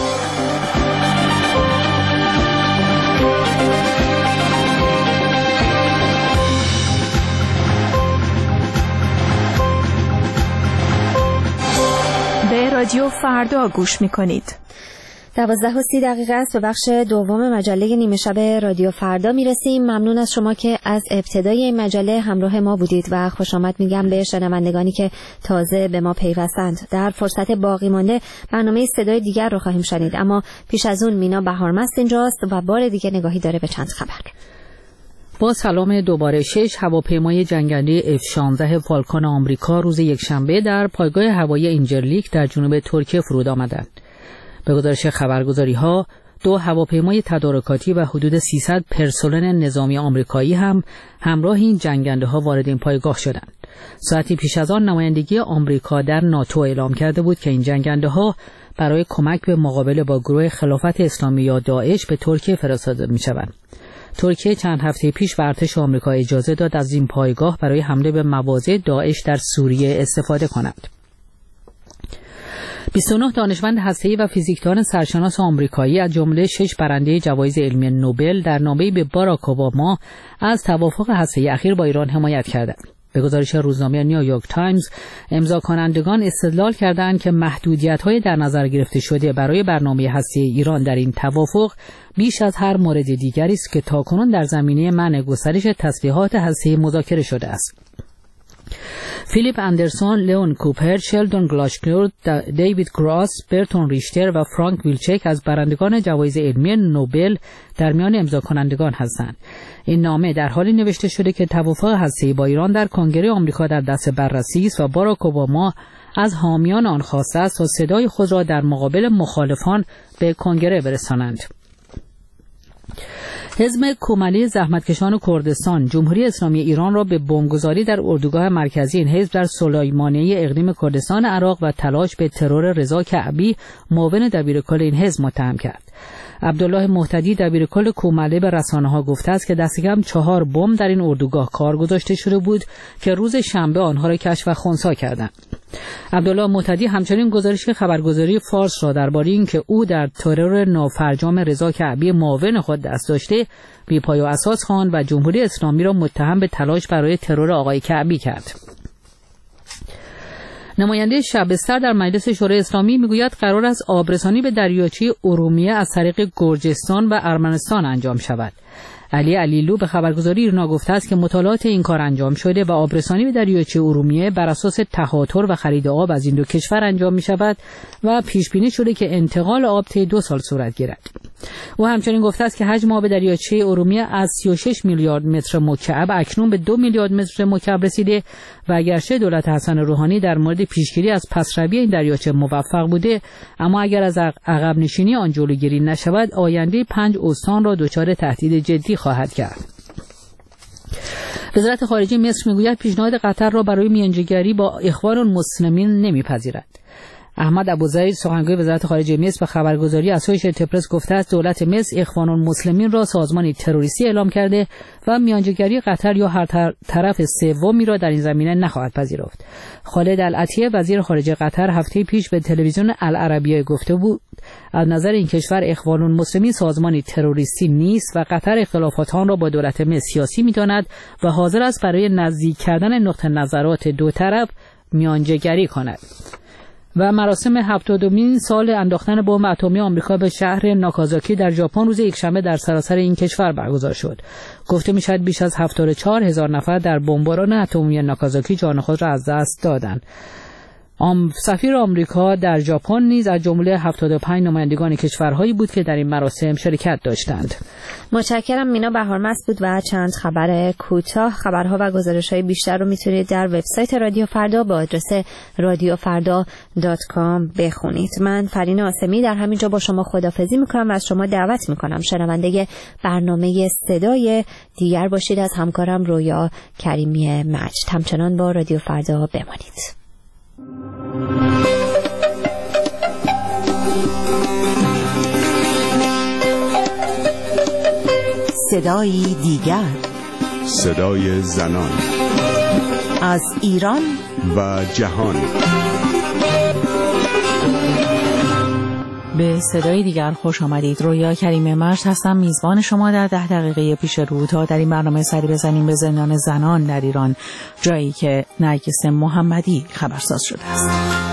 به رادیو فردا گوش می‌کنید. 12:30 است. به بخش دوم مجله نیمه شب رادیو فردا میرسیم. ممنون از شما که از ابتدای این مجله همراه ما بودید و خوش آمد میگم به شنوندگانی که تازه به ما پیوستند. در فرصت باقی مانده برنامه صدای دیگر رو خواهیم شنید، اما پیش از اون مینا بهارمست اینجاست و بار دیگه نگاهی داره به چند خبر. با سلام دوباره 6 هواپیمای جنگنده F-16 فالکون آمریکا روز یکشنبه در پایگاه هوایی اینجرلیک در جنوب ترکیه فرود آمدند. به گزارش خبرگزاری‌ها 2 هواپیمای تدارکاتی و حدود 300 پرسنل نظامی آمریکایی هم همراه این جنگنده‌ها وارد این پایگاه شدند. ساعتی پیش از آن نمایندگی آمریکا در ناتو اعلام کرده بود که این جنگنده‌ها برای کمک به مقابله با گروه خلافت اسلامی یا داعش به ترکیه فرستاده می‌شوند. ترکیه چند هفته پیش به ارتش آمریکا اجازه داد از این پایگاه برای حمله به مواضع داعش در سوریه استفاده کند. 29 دانشمند هسته‌ای و فیزیکدان سرشناس آمریکایی از جمله 6 برنده جوایز علمی نوبل در نامه‌ای به باراک اوباما از توافق هسته‌ای اخیر با ایران حمایت کردند. به گزارش روزنامه نیویورک تایمز، امضا کنندگان استدلال کردند که محدودیت‌های در نظر گرفته شده برای برنامه هسته‌ای ایران در این توافق بیش از هر مورد دیگری است که تاکنون در زمینه منع گسترش تسلیحات هسته‌ای مذاکره شده است. فیلیپ اندرسون، لئون کوپر، شلدون گلاشکلور، دیوید گراس، برتون ریشتر و فرانک ویلچک از برندگان جوایز علمی نوبل در میان امضا کنندگان هستند. این نامه در حالی نوشته شده که توافق هسته‌ای با ایران در کنگره آمریکا در دست بررسی است و باراک اوباما از حامیان آن خواسته است تا صدای خود را در مقابل مخالفان به کنگره برسانند. حزب کوملی زحمتکشان کردستان جمهوری اسلامی ایران را به بمبگذاری در اردوگاه مرکزی این حزب در سلیمانیه اقلیم کردستان عراق و تلاش به ترور رضا کعبی معاون دبیرکل این حزب متهم کرد. عبدالله مهتدی دبیرکل کومله به رسانه‌ها گفته است که دست کم 4 بمب در این اردوگاه کار گذاشته شده بود که روز شنبه آنها را کشف و خنثی کردند. عبدالله مهتدی همچنین گزارش خبرگزاری فارس را درباره اینکه او در ترور نافرجام رضا کعبی معاون خود دست داشته بی‌پای و اساس خواند و جمهوری اسلامی را متهم به تلاش برای ترور آقای کعبی کرد. نماینده شبستر در مجلس شورای اسلامی میگوید قرار است آبرسانی به دریاچه ارومیه از طریق گرجستان و ارمنستان انجام شود. علی علیلو به خبرگزاری ایرنا گفته است که مطالعات این کار انجام شده و آبرسانی به دریاچه ارومیه بر اساس تهاتر و خرید آب از این دو کشور انجام می شود و پیش بینی شده که انتقال آب طی 2 سال صورت گیرد. او همچنین گفته است که حجم آب دریاچه ارومیه از 36 میلیارد متر مکعب اکنون به 2 میلیارد متر مکعب رسیده و اگرچه دولت حسن روحانی در مورد پیشگیری از پسروی این دریاچه موفق بوده، اما اگر از عقب نشینی آن جلوگیری نشود آینده 5 استان را دچار تهدید جدی خواهد کرد. وزارت خارجه مصر میگوید پیشنهاد قطر را برای میانجیگری با اخوان المسلمین نمیپذیرد. احمد ابوزید سخنگوی وزارت خارجه مصر به خبرگزاری اسوشییتد پرس گفته است دولت مصر اخوان المسلمین را سازمانی تروریستی اعلام کرده و میانجیگری قطر یا هر طرف سومی را در این زمینه نخواهد پذیرفت. خالد العطیه وزیر خارجه قطر هفته پیش به تلویزیون العربیه گفته بود از نظر این کشور اخوان المسلمین سازمانی تروریستی نیست و قطر اختلافات آن را با دولت مصر سیاسی می‌داند و حاضر است برای نزدیک کردن نقطه نظرات دو طرف میانجیگری کند. و مراسم 70مین سال انداختن بمب اتمی آمریکا به شهر ناکازاکی در ژاپن روز یکشنبه در سراسر این کشور برگزار شد. گفته می‌شود بیش از 74,000 نفر در بمباران اتمی ناکازاکی جان خود را از دست دادند. سفیر آمریکا در ژاپن نیز از جمله 75 نمایندگان کشورهایی بود که در این مراسم شرکت داشتند. متشکرم. مینا بهارمست بود و چند خبر کوتاه. خبرها و گزارش‌های بیشتر رو میتونید در وبسایت رادیو فردا با آدرس radiofarda.com بخونید. من فرین آسمی در همین جا با شما خداحافظی میکنم و از شما دعوت میکنم شنونده برنامه صدای دیگر باشید از همکارم رویا کریمی مجد. همچنان با رادیو فردا بمانید. صدای دیگر، صدای زنان از ایران و جهان. به صدای دیگر خوش آمدید. رویا کریم مجد هستم، میزبان شما در 10 دقیقه پیش رو تا در این برنامه سری بزنیم به زندان زنان در ایران، جایی که نرگس محمدی خبرساز شده است.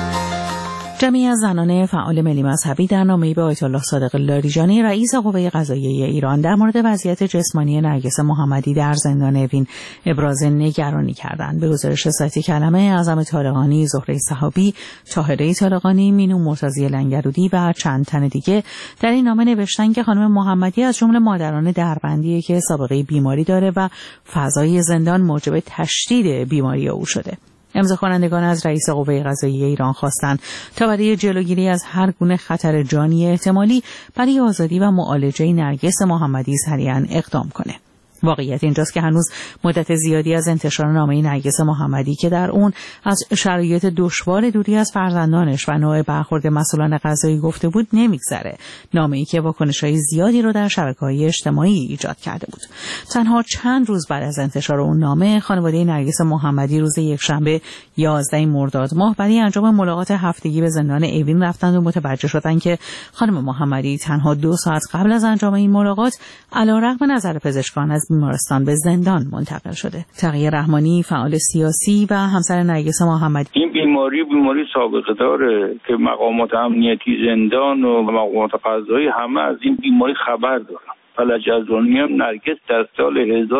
جمعی از زنان فعال ملی مذهبی در نامه‌ای به آیت الله صادق لاریجانی رئیس قوه قضاییه ایران در مورد وضعیت جسمانی نرگس محمدی در زندان اوین ابراز نگرانی کردند. به گزارش سایت کلمه اعظم طالقانی، زهره صحابی، طاهره طالقانی، مینو مرتضی لنگرودی و چند تن دیگه در این نامه نوشتن که خانم محمدی از جمله مادران دربندیه که سابقه بیماری داره و فضای زندان موجب تشدید بیماری او شده. امضا کنندگان از رئیس قوه قضاییه ایران خواستند تا برای جلوگیری از هر گونه خطر جانی احتمالی برای آزادی و معالجه نرگس محمدی سریعاً اقدام کنه. واقعیت اینجاست که هنوز مدت زیادی از انتشار نامه نرگس محمدی که در اون از شرایط دشوار دوری از فرزندانش و نوع برخورد مسئولان قضایی گفته بود نمیگذره. نامه‌ای که واکنش‌های زیادی رو در شبکه‌های اجتماعی ایجاد کرده بود. تنها چند روز بعد از انتشار اون نامه، خانواده نرگس محمدی روز یکشنبه 11 مرداد ماه برای انجام ملاقات هفتگی به زندان اوین رفتند و متوجه شدند که خانم محمدی تنها 2 ساعت قبل از انجام این ملاقات علیرغم نظر پزشکان از بیمارستان به زندان منتقل شده. تقی رحمانی، فعال سیاسی و همسر نرگس محمدی: این بیماری سابقه داره که مقامات امنیتی زندان و مقامات قضایی همه از این بیماری خبر دارن. فلج ازرانی هم نرگس در سال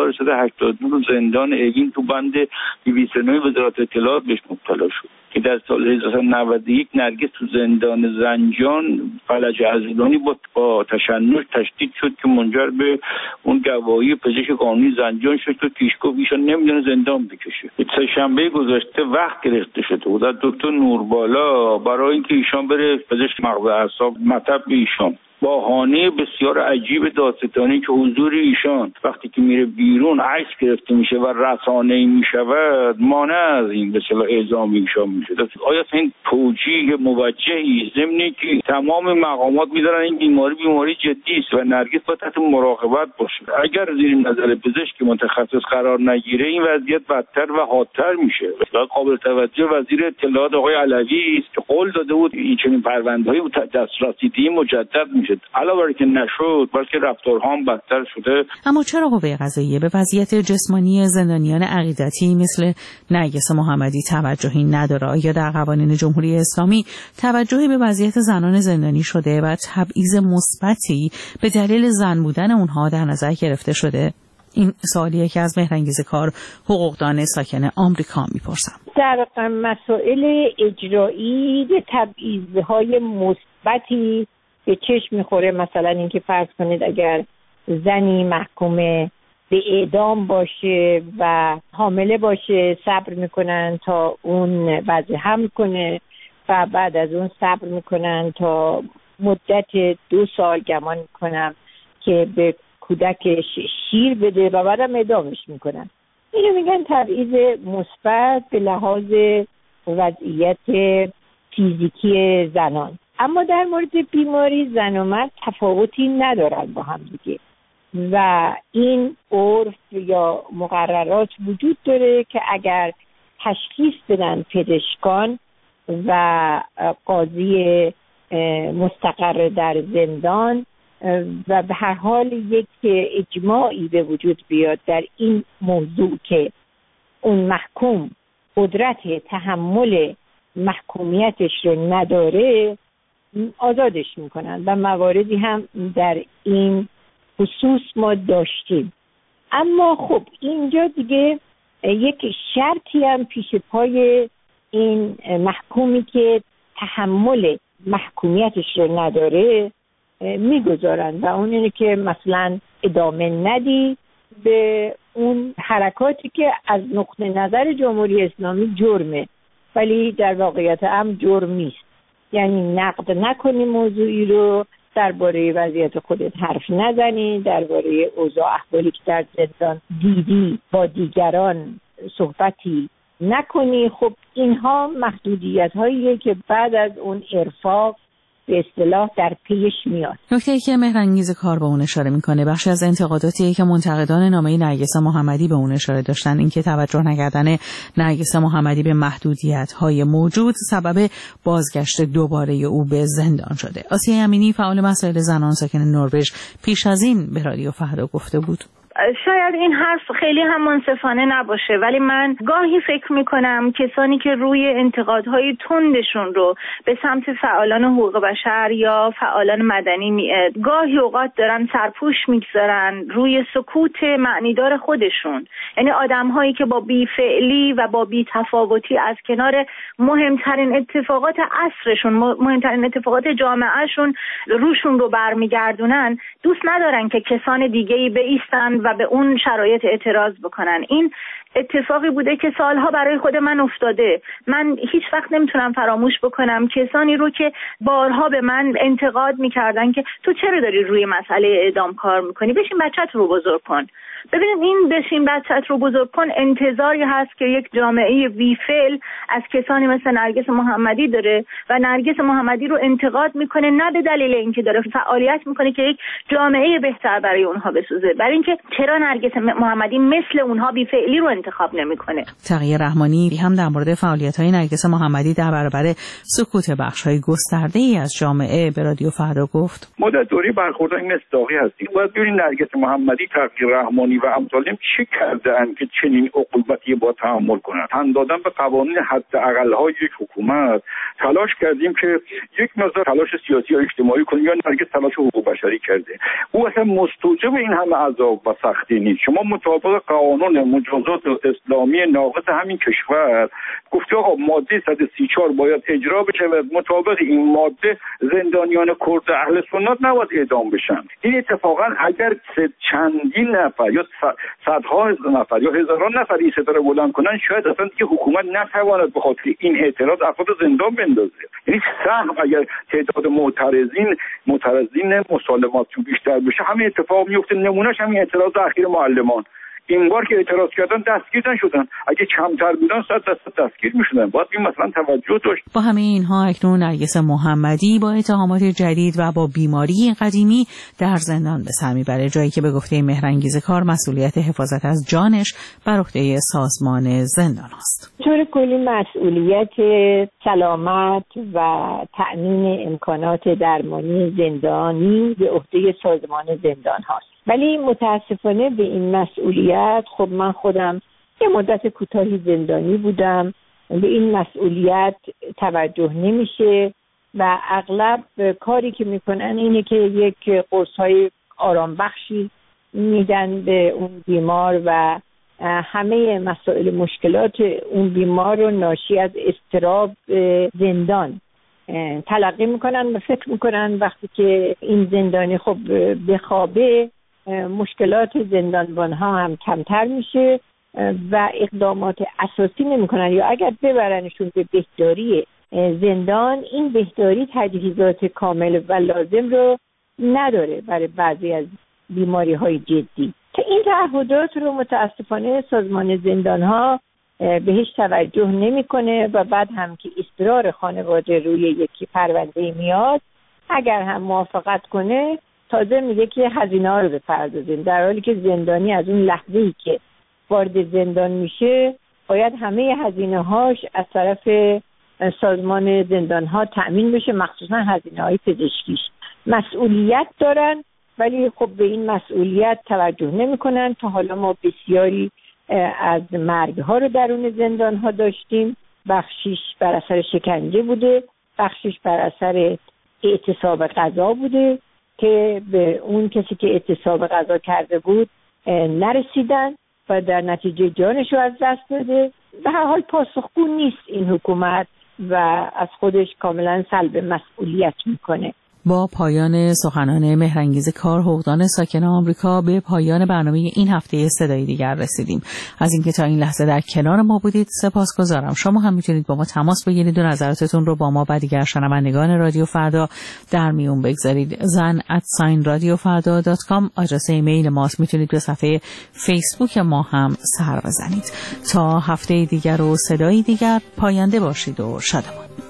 1382 زندان اوین تو بند 209 وزارت اطلاعات بهش مبتلا شد که در سال 1991 نرگس تو زندان زنجان فلج ازرانی با تشنج تشدید شد که منجر به اون گواهی پزشک قانونی زنجان شد که پیشگفت ایشان نمیدونه زندان بکشه. سه‌شنبه گذشته وقت گرفته شده بود از دکتر نوربالا برای اینکه ایشان بره پزشک مغز اعصاب مطب به ایشان. بهانه بسیار عجیب دادستانی که حضور ایشان وقتی که میره بیرون عکس گرفته میشه و رسانه‌ای میشود مانع از این به اصطلاح اعزام ایشان میشه. آیا این توجیه موجهی ضمن که تمام مقامات میدارن این بیماری جدی است و نرگس باید تحت مراقبت باشه؟ اگر زیر نظر پزشک متخصص قرار نگیره این وضعیت بدتر و حادتر میشه. قابل توجه وزیر اطلاعات آقای علوی است که قول داده بود این چنین پرونده‌های دسترسی مجدد میشه. علاوه بر که نشد بلکه رفتارها هم بدتر شده. اما چرا قوه قضاییه به وضعیت جسمانی زندانیان عقیدتی مثل نرگس محمدی توجهی نداره؟ یا در قوانین جمهوری اسلامی توجهی به وضعیت زنان زندانی شده و تبعیض مثبتی به دلیل زن بودن اونها در نظر گرفته شده؟ این سوالیه که از مهرانگیز کار، حقوقدان ساکن آمریکا میپرسم. در مسائل اجرایی تبعیض‌های مثبتی به چشم میخوره. مثلا اینکه فرض کنید اگر زنی محکوم به اعدام باشه و حامله باشه صبر میکنن تا اون وضع حمل کنه و بعد از اون صبر میکنن تا مدت 2 سال گمان میکنم که به کودکش شیر بده و بعدم اعدامش میکنن. اینو میگن تبعیض مثبت به لحاظ وضعیت فیزیکی زنان. اما در مورد بیماری زن و مرد تفاوتی ندارند با هم دیگه و این عرف یا مقررات وجود داره که اگر تشخیص بدن پزشکان و قاضی مستقر در زندان و به هر حال یک اجماعی به وجود بیاد در این موضوع که اون محکوم قدرت تحمل محکومیتش رو نداره، آزادش میکنن و مواردی هم در این خصوص ما داشتیم. اما خب اینجا دیگه یک شرطی هم پیش پای این محکومی که تحمل محکومیتش رو نداره میگذارن و اون اینه که مثلا ادامه ندی به اون حرکاتی که از نقطه نظر جمهوری اسلامی جرمه ولی در واقعیت هم جرم نیست. یعنی نقد نکنی موضوعی رو، درباره وضعیت خودت حرف نزنی، درباره اوضاع احوالی که در زندان دیدی با دیگران صحبتی نکنی. خب اینها محدودیت هاییه که بعد از اون ارفاق به اصطلاح در پیش میاد. نکته‌ای که مهرانگیز کار به اون اشاره میکنه بخشی از انتقاداتی که منتقدان نامه نرگس محمدی به اون اشاره داشتن این که توجه نکردن نرگس محمدی به محدودیت‌های موجود سبب بازگشت دوباره او به زندان شده. آسیه امینی فعال مسائل زنان ساکن نروژ پیش از این به رادیو فردا گفته بود شاید این حرف خیلی هم منصفانه نباشه ولی من گاهی فکر میکنم کسانی که روی انتقادهای تندشون رو به سمت فعالان حقوق بشر یا فعالان مدنی گاهی اوقات دارن سرپوش میگذارن روی سکوت معنیدار خودشون، یعنی آدمهایی که با بیفعلی و با بی‌تفاوتی از کنار مهمترین اتفاقات عصرشون، مهمترین اتفاقات جامعهشون روشون رو برمیگردونن، دوست ندارن که کسان دیگه‌ای بایستن و به اون شرایط اعتراض بکنن. این اتفاقی بوده که سالها برای خود من افتاده. من هیچ وقت نمیتونم فراموش بکنم کسانی رو که بارها به من انتقاد میکردن که تو چرا داری روی مسئله اعدام کار میکنی، بشین بچت رو بزرگ کن. ببینید این بشین بچت رو بزرگ کن انتظاری هست که یک جامعه بی‌فعل از کسانی مثل نرگس محمدی داره و نرگس محمدی رو انتقاد میکنه نه به دلیل اینکه داره فعالیت میکنه که یک جامعه بهتر برای اونها بسازه، برای اینکه چرا نرگس محمدی مثل اونها بی‌فعلی رو انتخاب نمیکنه. تقی رحمانی هم در مورد فعالیت‌های نرگس محمدی در برابر سکوت بخش‌های گسترده‌ای از جامعه به رادیو فردا گفت ما در دوره برخوردهای مصداقی هستیم. باید ببینید نرگس محمدی، تقی رحمانی و امثالهم چه کرده‌اند که چنین عقوبتی با تحمل کنند. تن دادن به قوانین حداقل‌های یک حکومت. تلاش کردیم که یک مقدار تلاش سیاسی یا اجتماعی کنیم، یا نرگس تلاش حقوق بشری کرده. او اصلا مستوجب این همه عذاب و سختی نیست. شما مطابق قانون مجازات اسلامی ناقص همین کشور گفته آقا ماده 134 باید اجرا بشه و مطابق این ماده زندانیان کرد اهل سنت نباید اعدام بشن. این اتفاقا اگر چندین نفر یا صدها نفر یا هزاران نفر این ستاره بلند کنن شاید اصلا دیگه حکومت نتواند به خاطر این اعتراض افراد زندان بندازه. یعنی سهم اگر تعداد معترضین مسالمات بیشتر بشه همین اتفاق میفته. نمونهش همین اعتراض اخیر معلمان. این بار که اعتراض کردن دستگیر نشدن، اگه کمتر بودن 100% دستگیر میشدن. باید این مثلا توجه داشت. با همه اینها اکنون نرگس محمدی با اتهامات جدید و با بیماری قدیمی در زندان به سر میبره، جایی که به گفته مهرانگیز کار مسئولیت حفاظت از جانش بر عهده سازمان زندان است. طور کلی مسئولیت سلامت و تأمین امکانات درمانی زندانی به عهده سازمان زندان هاست. ولی متاسفانه به این مسئولیت خب من خودم یه مدت کوتاهی زندانی بودم، به این مسئولیت توجه نمیشه و اغلب کاری که میکنن اینه که یک قرص‌های آرام بخشی میدن به اون بیمار و همه مسائل مشکلات اون بیمار رو ناشی از اضطراب زندان تلقی میکنن و فکر میکنن وقتی که این زندانی خب بخوابه مشکلات زندانبان ها هم کمتر میشه و اقدامات اساسی نمیکنن، یا اگر ببرنشون به بهداری زندان این بهداری تجهیزات کامل و لازم رو نداره برای بعضی از بیماری های جدی که این تعهدات رو متاسفانه سازمان زندان ها بهش توجه نمیکنه و بعد هم که اصرار خانواده روی یکی پرونده میاد، اگر هم موافقت کنه تازه میگه که هزینه ها رو بپردازیم، در حالی که زندانی از اون لحظه‌ای که وارد زندان میشه باید همه هزینه هاش از طرف سازمان زندان ها تأمین بشه، مخصوصا هزینه های پزشکیش. مسئولیت دارن ولی خب به این مسئولیت توجه نمیکنن. تا حالا ما بسیاری از مرگ ها رو درون زندان ها داشتیم، بخشیش بر اثر شکنجه بوده، بخشیش بر اثر اعتصاب غذا بوده که به اون کسی که اعتصاب غذا کرده بود نرسیدن و در نتیجه جانش رو از دست داده. به هر حال پاسخگو نیست این حکومت و از خودش کاملا سلب مسئولیت میکنه. با پایان سخنان مهرانگیز کار حقوقدان ساکن آمریکا به پایان برنامه این هفته صدای دیگر رسیدیم. از اینکه تا این لحظه در کنار ما بودید سپاسگزارم. شما هم میتونید با ما تماس بگیرید و نظراتتون رو با ما و دیگر شنوندگان رادیو فردا در میون بگذارید. zan@radiofarda.com آدرس ایمیل ماست. میتونید به صفحه فیسبوک ما هم سر بزنید. تا هفته دیگر و صدای دیگر، پاینده باشید و شادمان.